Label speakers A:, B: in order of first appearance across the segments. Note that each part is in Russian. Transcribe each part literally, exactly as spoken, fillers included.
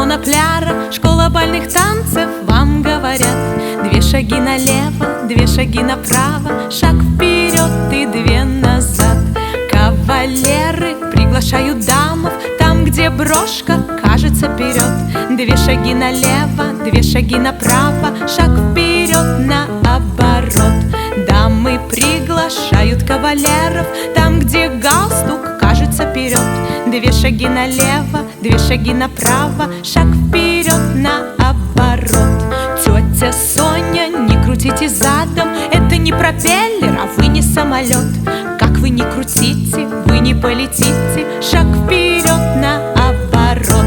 A: Мона Пляра, школа бальных танцев, вам говорят: две шаги налево, две шаги направо, шаг вперед и две назад. Кавалеры приглашают дамов там, где брошка кажется вперед. Две шаги налево, две шаги направо, шаг вперед наоборот. Дамы приглашают кавалеров там, где галстук кажется вперед. Две шаги налево, две шаги направо, шаг вперед наоборот. Тетя Соня, не крутите задом, это не пропеллер, а вы не самолет. Как вы не крутите, вы не полетите, шаг вперед наоборот.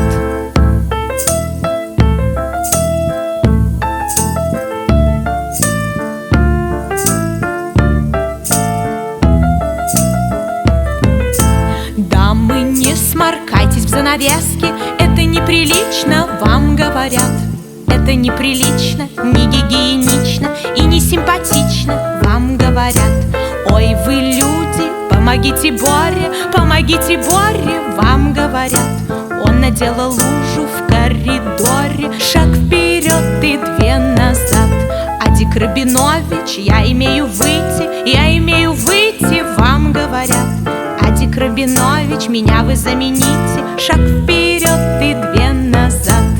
A: Дамы, не сморкайтесь в занавески, это неприлично, вам говорят. Это неприлично, не гигиенично и не симпатично, вам говорят. Ой, вы люди, помогите Боре, помогите Боре, вам говорят. Он наделал лужу в коридоре, шаг вперед и две назад. Адик Рабинович, я имею выйти, я имею выйти, вам говорят. Адик Рабинович, меня вы замените, шаг вперед и две назад.